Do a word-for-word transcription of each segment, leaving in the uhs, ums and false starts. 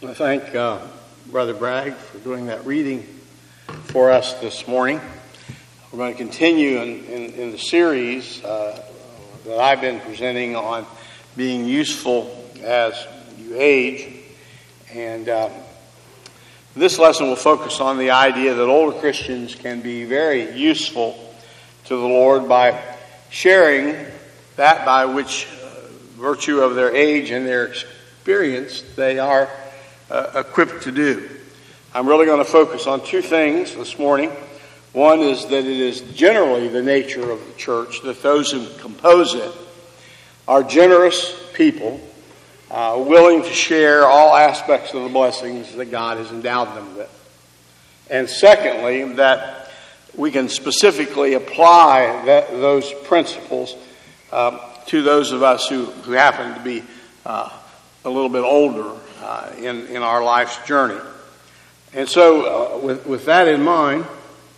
I thank uh, Brother Bragg for doing that reading for us this morning. We're going to continue in, in, in the series uh, that I've been presenting on being useful as you age. And uh, this lesson will focus on the idea that older Christians can be very useful to the Lord by sharing that by which uh, virtue of their age and their experience they are uh, equipped to do. I'm really going to focus on two things this morning. One is that it is generally the nature of the church that those who compose it are generous people, uh, willing to share all aspects of the blessings that God has endowed them with. And secondly, that we can specifically apply that, those principles um, to those of us who, who happen to be uh, a little bit older uh, in, in our life's journey. And so, uh, with, with that in mind,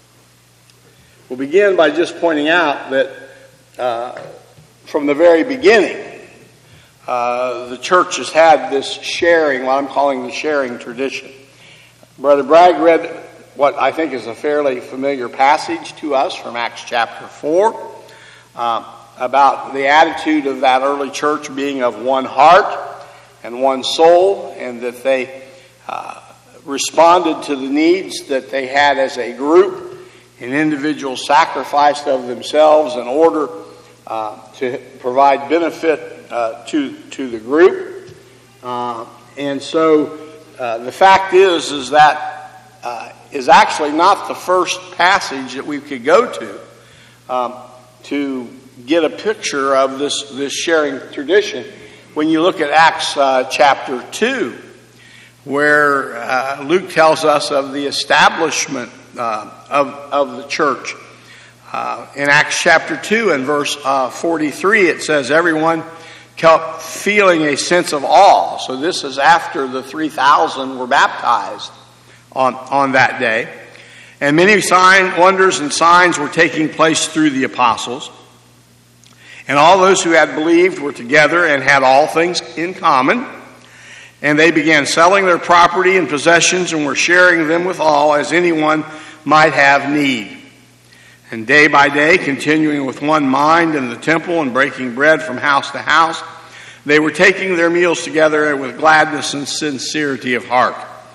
we'll begin by just pointing out that uh, from the very beginning, uh, the church has had this sharing, what I'm calling the sharing tradition. Brother Bragg read what I think is a fairly familiar passage to us from Acts chapter four uh, about the attitude of that early church being of one heart and one soul, and that they uh, responded to the needs that they had as a group. An individual sacrificed of themselves in order uh, to provide benefit uh, to to the group. Uh, and so uh, the fact is, is that uh, is actually not the first passage that we could go to um, to get a picture of this, this sharing tradition. When you look at Acts uh, chapter two, where uh, Luke tells us of the establishment uh, of, of the church. Uh, in Acts chapter two and verse uh, forty-three, it says, everyone kept feeling a sense of awe. So this is after the three thousand were baptized on, on that day. And many sign, wonders and signs were taking place through the apostles. And all those who had believed were together and had all things in common. And they began selling their property and possessions and were sharing them with all as anyone might have need. And day by day, continuing with one mind in the temple and breaking bread from house to house, they were taking their meals together with gladness and sincerity of heart,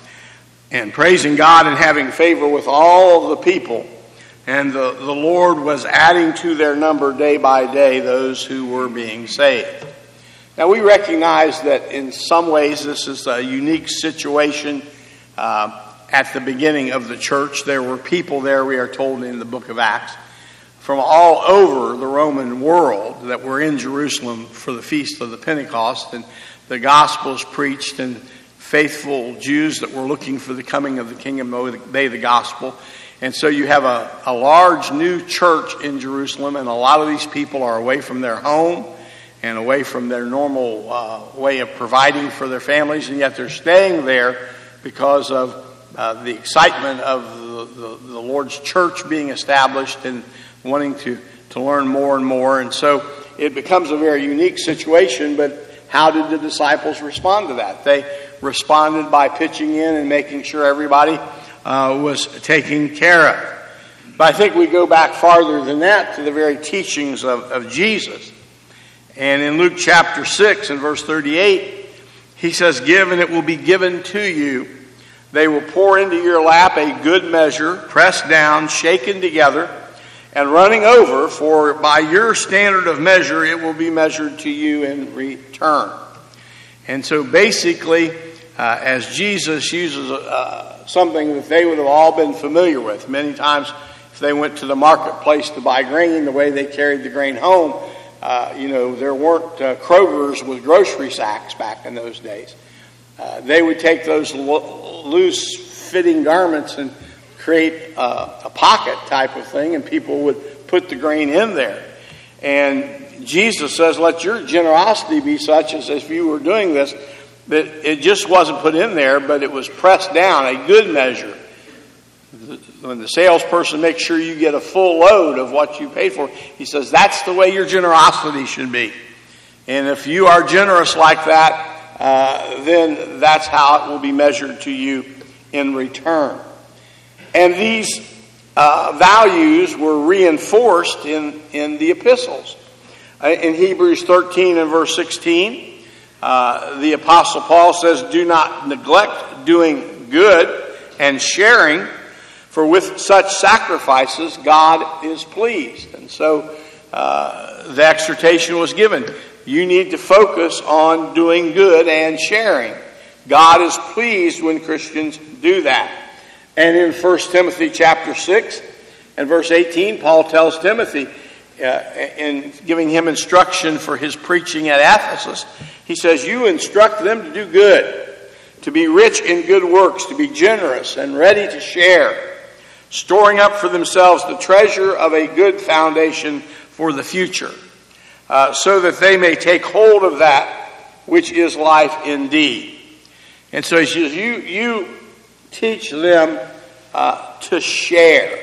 and praising God and having favor with all of the people. And the, the Lord was adding to their number day by day those who were being saved. Now, we recognize that in some ways this is a unique situation. Uh, at the beginning of the church, there were people there, we are told in the book of Acts, from all over the Roman world that were in Jerusalem for the feast of the Pentecost, and the gospels preached, and faithful Jews that were looking for the coming of the kingdom obey the gospel. And so you have a, a large new church in Jerusalem, and a lot of these people are away from their home and away from their normal uh, way of providing for their families, and yet they're staying there because of uh, the excitement of the, the, the Lord's church being established and wanting to, to learn more and more. And so it becomes a very unique situation, but how did the disciples respond to that? They responded by pitching in and making sure everybody uh, was taken care of. But I think we go back farther than that to the very teachings of, of Jesus. And in Luke chapter six and verse thirty-eight, he says, give and it will be given to you. They will pour into your lap a good measure, pressed down, shaken together, and running over, for by your standard of measure it will be measured to you in return. And so basically, uh, as Jesus uses uh, something that they would have all been familiar with, many times if they went to the marketplace to buy grain, the way they carried the grain home, Uh, you know, there weren't uh, Kroger's with grocery sacks back in those days. Uh, they would take those lo- loose-fitting garments and create uh, a pocket type of thing, and people would put the grain in there. And Jesus says, let your generosity be such as if you were doing this, that it just wasn't put in there, but it was pressed down, a good measure. When the salesperson makes sure you get a full load of what you paid for, he says that's the way your generosity should be. And if you are generous like that, uh, then that's how it will be measured to you in return. And these uh, values were reinforced in, in the epistles. Uh, in Hebrews thirteen and verse sixteen, uh, the Apostle Paul says, "Do not neglect doing good and sharing, for with such sacrifices God is pleased." And so uh, the exhortation was given. You need to focus on doing good and sharing. God is pleased when Christians do that. And in First Timothy chapter six and verse eighteen, Paul tells Timothy, uh, in giving him instruction for his preaching at Ephesus, he says, "You instruct them to do good, to be rich in good works, to be generous and ready to share, storing up for themselves the treasure of a good foundation for the future, uh, so that they may take hold of that which is life indeed." And so he says, you, you teach them uh, to share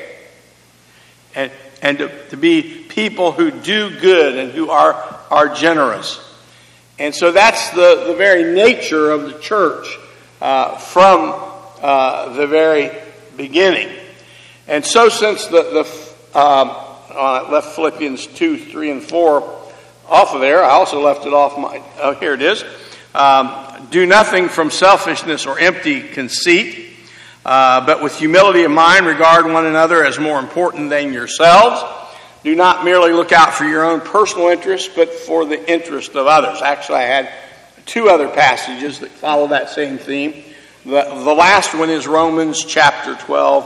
and, and to, to be people who do good and who are, are generous. And so that's the, the very nature of the church uh, from uh, the very beginning. And so since the, the um, I left Philippians two, three, and four off of there, I also left it off my, oh, here it is. Um, Do nothing from selfishness or empty conceit, uh, but with humility of mind regard one another as more important than yourselves. Do not merely look out for your own personal interests, but for the interest of others. Actually, I had two other passages that follow that same theme. The, the last one is Romans chapter twelve,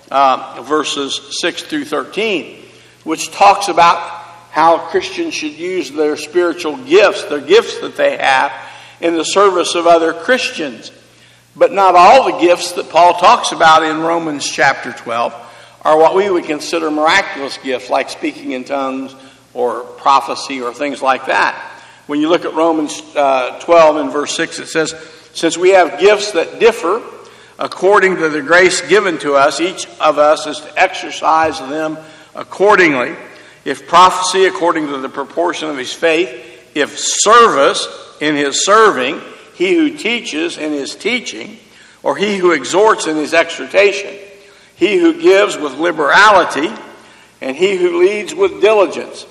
uh, verses six through thirteen, which talks about how Christians should use their spiritual gifts, their gifts that they have, in the service of other Christians. But not all the gifts that Paul talks about in Romans chapter twelve are what we would consider miraculous gifts, like speaking in tongues or prophecy or things like that. When you look at Romans uh, twelve and verse six, it says, "Since we have gifts that differ according to the grace given to us, each of us is to exercise them accordingly. If prophecy, according to the proportion of his faith; if service, in his serving; he who teaches in his teaching; or he who exhorts in his exhortation; he who gives with liberality; and he who leads with diligence;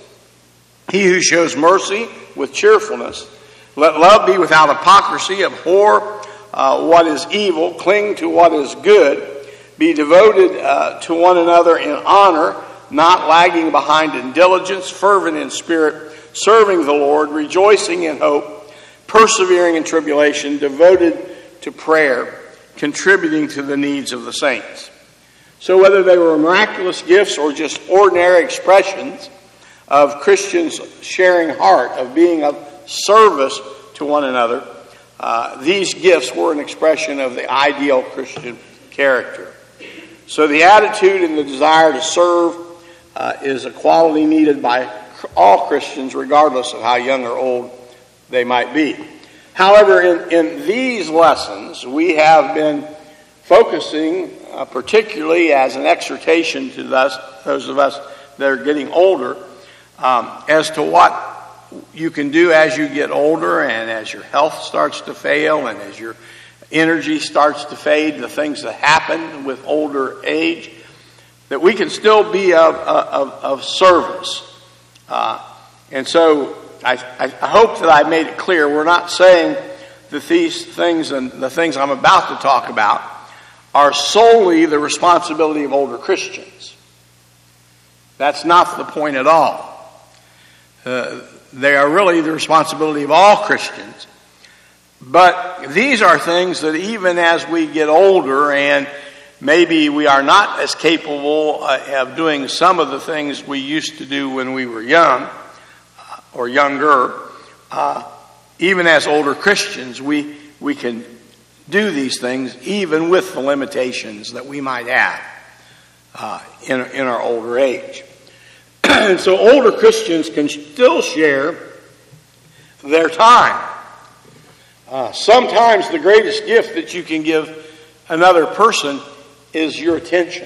he who shows mercy with cheerfulness. Let love be without hypocrisy. Abhor uh, what is evil. Cling to what is good. Be devoted uh, to one another in honor, not lagging behind in diligence, fervent in spirit, serving the Lord, rejoicing in hope, persevering in tribulation, devoted to prayer, contributing to the needs of the saints." So whether they were miraculous gifts or just ordinary expressions of Christians' sharing heart, of being of service to one another, uh, these gifts were an expression of the ideal Christian character. So the attitude and the desire to serve uh, is a quality needed by all Christians, regardless of how young or old they might be. However, in, in these lessons, we have been focusing uh, particularly as an exhortation to thus, those of us that are getting older, um, as to what you can do as you get older and as your health starts to fail and as your energy starts to fade, the things that happen with older age, that we can still be of, of, of service. Uh, and so I, I hope that I made it clear. We're not saying that these things and the things I'm about to talk about are solely the responsibility of older Christians. That's not the point at all. Uh, they are really the responsibility of all Christians. But these are things that even as we get older and maybe we are not as capable uh, of doing some of the things we used to do when we were young uh, or younger, uh, even as older Christians, we, we can do these things even with the limitations that we might have uh, in, in our older age. And so older Christians can still share their time. Uh, sometimes the greatest gift that you can give another person is your attention.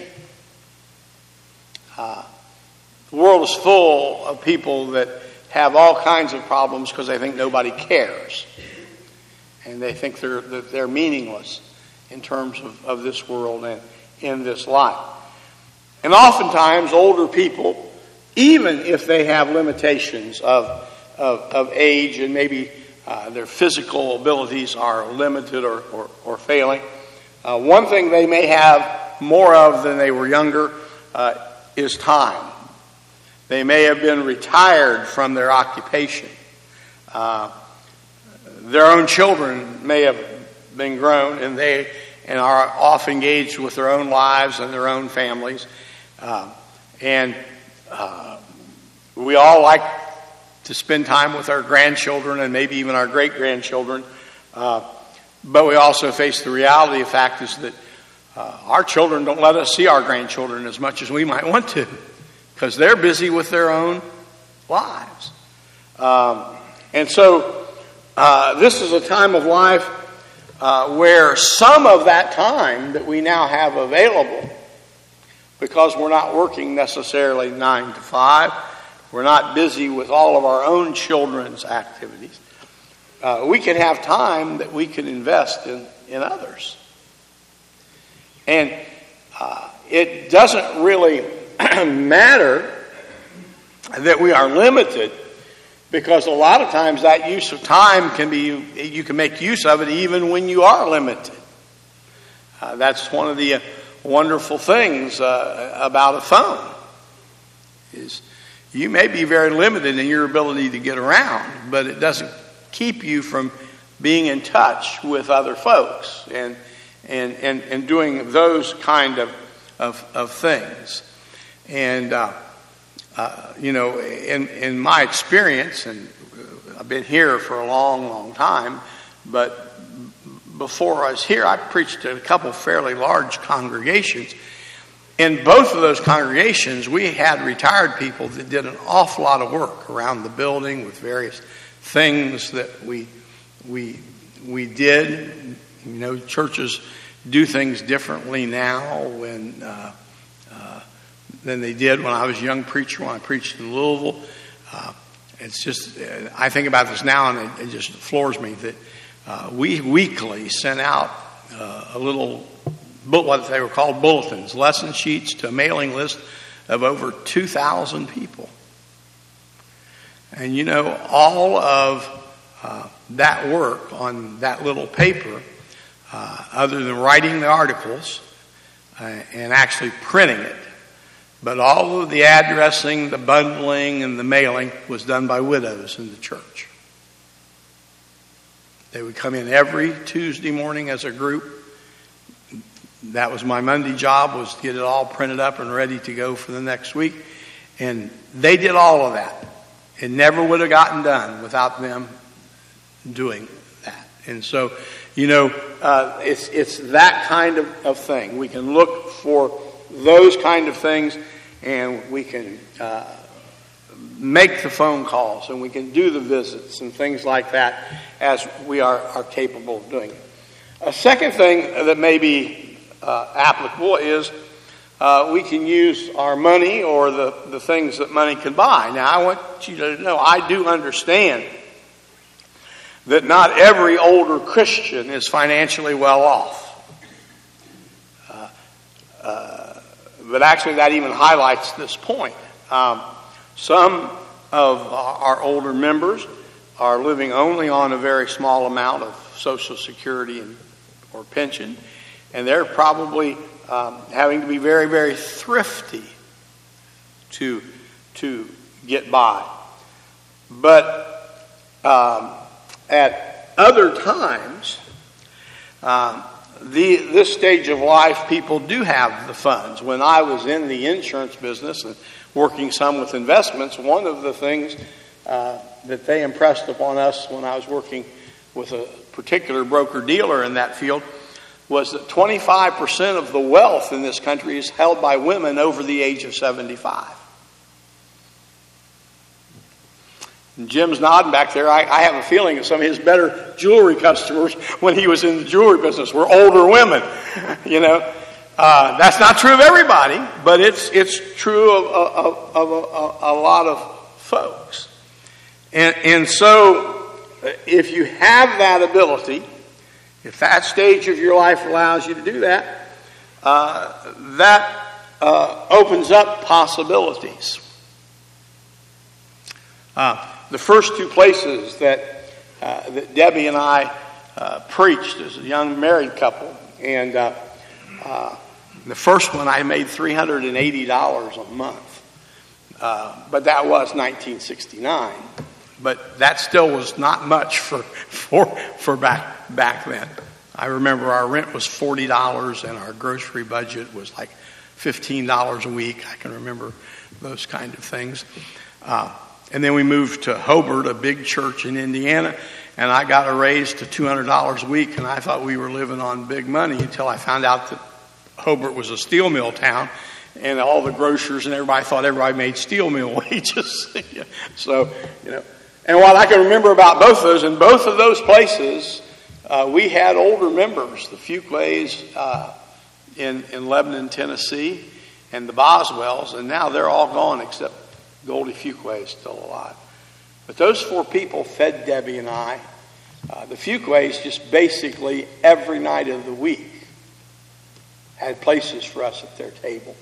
Uh, the world is full of people that have all kinds of problems because they think nobody cares. and they think they're that they're meaningless in terms of, of this world and in this life. And oftentimes older people, even if they have limitations of of, of age and maybe uh, their physical abilities are limited or, or, or failing, uh, one thing they may have more of than they were younger uh, is time. They may have been retired from their occupation. Uh, their own children may have been grown, and they and are off engaged with their own lives and their own families. Uh, and uh, we all like to spend time with our grandchildren and maybe even our great-grandchildren. Uh, but we also face the reality of the fact is that uh, our children don't let us see our grandchildren as much as we might want to, because they're busy with their own lives. Um, and so uh, this is a time of life uh, where some of that time that we now have available, because we're not working necessarily nine to five, we're not busy with all of our own children's activities, uh, we can have time that we can invest in, in others. And uh, it doesn't really matter that we are limited, because a lot of times that use of time can be, you can make use of it even when you are limited. Uh, that's one of the uh, wonderful things uh, about a phone, is you may be very limited in your ability to get around, but it doesn't keep you from being in touch with other folks and and and, and doing those kind of of, of things. And uh, uh, you know, in in my experience, and I've been here for a long, long time, but before I was here, I preached at a couple fairly large congregations. In both of those congregations, we had retired people that did an awful lot of work around the building with various things that we we we did. You know, churches do things differently now when uh, uh, than they did when I was a young preacher, when I preached in Louisville. Uh, it's just, uh, I think about this now, and it, it just floors me that uh, we weekly sent out uh, a little, what they were called bulletins, lesson sheets, to a mailing list of over two thousand people. And you know, all of uh, that work on that little paper, uh, other than writing the articles uh, and actually printing it, but all of the addressing, the bundling, and the mailing was done by widows in the church. They would come in every Tuesday morning as a group. That was my Monday job, was to get it all printed up and ready to go for the next week. And they did all of that. It never would have gotten done without them doing that. And so, you know, uh, it's it's that kind of, of thing. We can look for those kind of things, and we can uh, make the phone calls, and we can do the visits and things like that as we are, are capable of doing it. A second thing that may be uh, applicable is uh, we can use our money or the, the things that money can buy. Now, I want you to know, I do understand that not every older Christian is financially well off. Uh, uh, but actually that even highlights this point. Um, some of our older members are living only on a very small amount of Social Security and, or pension, and they're probably um, having to be very, very thrifty to, to get by. But um, at other times, um, the, this stage of life, people do have the funds. When I was in the insurance business and working some with investments, one of the things uh, that they impressed upon us when I was working with a particular broker-dealer in that field was that twenty-five percent of the wealth in this country is held by women over the age of seventy-five. And Jim's nodding back there. I, I have a feeling that some of his better jewelry customers when he was in the jewelry business were older women. You know, uh, that's not true of everybody, but it's it's true of, of, of a, a, a lot of folks. And, and so if you have that ability if that stage of your life allows you to do that, uh, that uh, opens up possibilities. Uh, the first two places that, uh, that Debbie and I uh, preached as a young married couple, and uh, uh, the first one I made three hundred eighty dollars a month, uh, but that was nineteen sixty-nine. But that still was not much for for for back back then. I remember our rent was forty dollars and our grocery budget was like fifteen dollars a week. I can remember those kind of things. Uh, and then we moved to Hobart, a big church in Indiana, and I got a raise to two hundred dollars a week, and I thought we were living on big money until I found out that Hobart was a steel mill town, and all the grocers and everybody thought everybody made steel mill wages. So, you know. And what I can remember about both of those, in both of those places, uh, we had older members, the Fuquays uh, in, in Lebanon, Tennessee, and the Boswells, and now they're all gone except Goldie Fuquay is still alive. But those four people fed Debbie and I. Uh, the Fuquays just basically every night of the week had places for us at their table.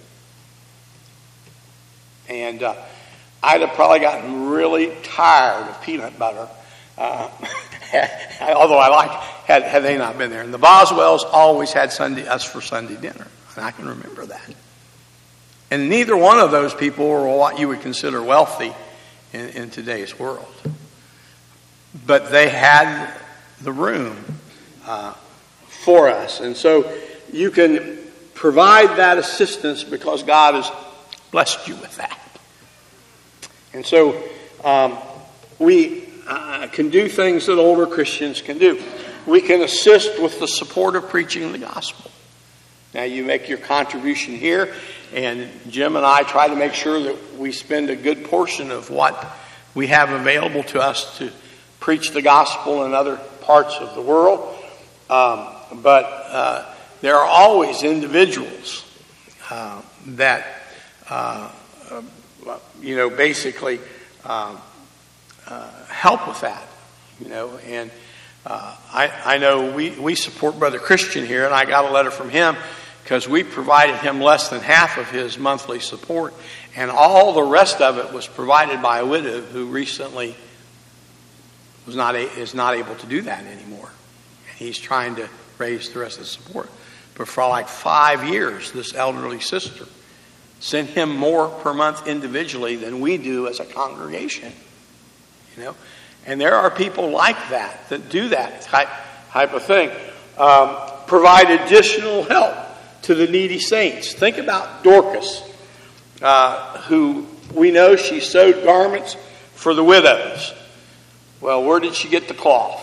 And uh, I'd have probably gotten really tired of peanut butter, uh, although I like had had they not been there. And the Boswells always had Sunday us for Sunday dinner, and I can remember that. And neither one of those people were what you would consider wealthy in, in today's world, but they had the room uh, for us, and so you can provide that assistance because God has blessed you with that. And so um, we uh, can do things that older Christians can do. We can assist with the support of preaching the gospel. Now you make your contribution here, and Jim and I try to make sure that we spend a good portion of what we have available to us to preach the gospel in other parts of the world. Um, but uh, there are always individuals uh, that uh, you know, basically um, uh, help with that, you know. And uh, I, I know we, we support Brother Christian here, and I got a letter from him because we provided him less than half of his monthly support, and all the rest of it was provided by a widow who recently was not a, is not able to do that anymore. And he's trying to raise the rest of the support. But for like five years, this elderly sister sent him more per month individually than we do as a congregation, you know. And there are people like that that do that type type of thing. Um, provide additional help to the needy saints. Think about Dorcas, uh, who we know she sewed garments for the widows. Well, where did she get the cloth?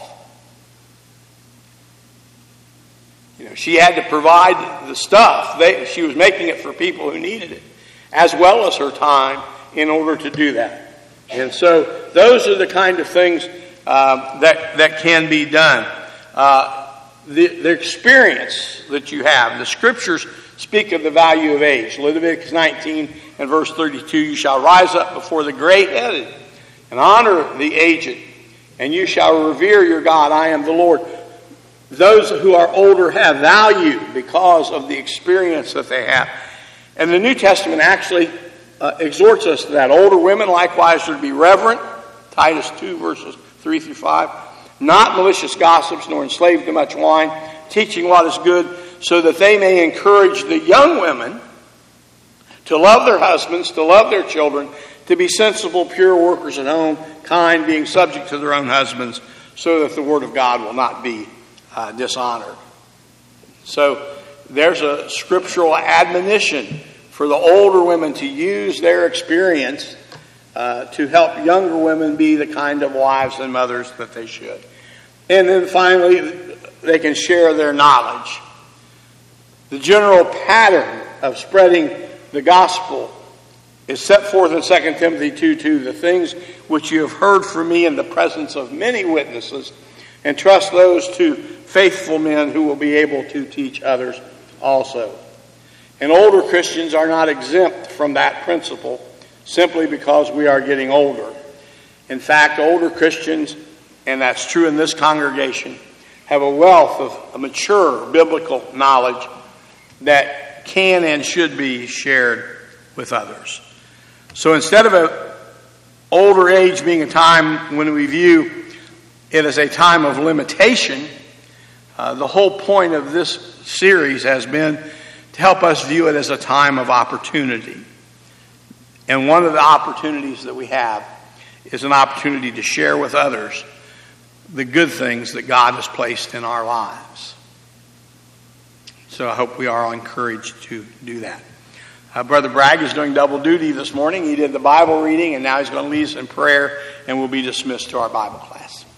You know, she had to provide the stuff. They, she was making it for people who needed it, as well as her time in order to do that. And so those are the kind of things uh, that, that can be done. Uh, the, the experience that you have, the scriptures speak of the value of age. Leviticus nineteen and verse thirty-two, you shall rise up before the great-headed and honor the aged, and you shall revere your God. I am the Lord. Those who are older have value because of the experience that they have. And the New Testament actually uh, exhorts us to that. Older women likewise are to be reverent. Titus two verses three through five. Not malicious gossips, nor enslaved to much wine, teaching what is good, so that they may encourage the young women to love their husbands, to love their children, to be sensible, pure workers at home, kind, being subject to their own husbands, so that the word of God will not be uh, dishonored. So there's a scriptural admonition for the older women to use their experience uh, to help younger women be the kind of wives and mothers that they should. And then finally, they can share their knowledge. The general pattern of spreading the gospel is set forth in Second Timothy two two. The things which you have heard from me in the presence of many witnesses, entrust those to faithful men who will be able to teach others also. And older Christians are not exempt from that principle simply because we are getting older. In fact, older Christians, and that's true in this congregation, have a wealth of a mature biblical knowledge that can and should be shared with others. So instead of an older age being a time when we view it as a time of limitation, uh, the whole point of this series has been to help us view it as a time of opportunity. And one of the opportunities that we have is an opportunity to share with others the good things that God has placed in our lives. So I hope we are all encouraged to do that. Uh, Brother Bragg is doing double duty this morning. He did the Bible reading, and now he's going to lead us in prayer, and we'll be dismissed to our Bible class.